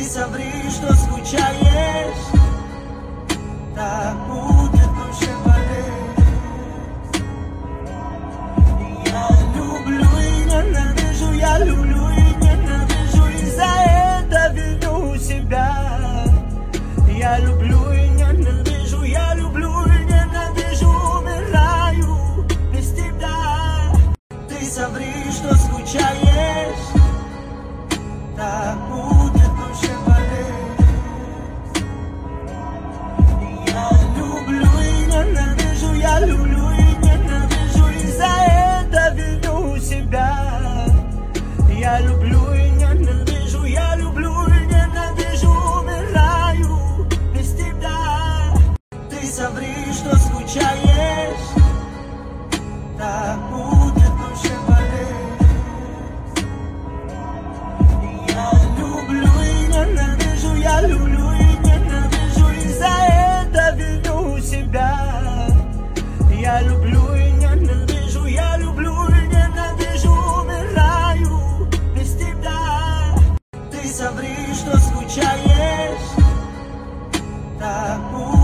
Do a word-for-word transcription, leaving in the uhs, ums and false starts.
соври, что скучаешь, так будет душе болеть. Я люблю и ненавижу, я люблю и ненавижу, и за это виню себя. Я люблю и ненавижу, я люблю и ненавижу, умираю без тебя. Ты соври, что скучаешь, так будет душе болеть. Я люблю и ненавижу, я люблю и ненавижу, и за это виню себя. Я люблю и ненавижу, я люблю и ненавижу, умираю без тебя. Ты соври, что скучаешь, так будет душе болеть. Я люблю и ненавижу, я люблю и ненавижу, и за это виню себя. Я люблю и ненавижу, я люблю и ненавижу, умираю без тебя. Ты соври, что скучаешь, так будет.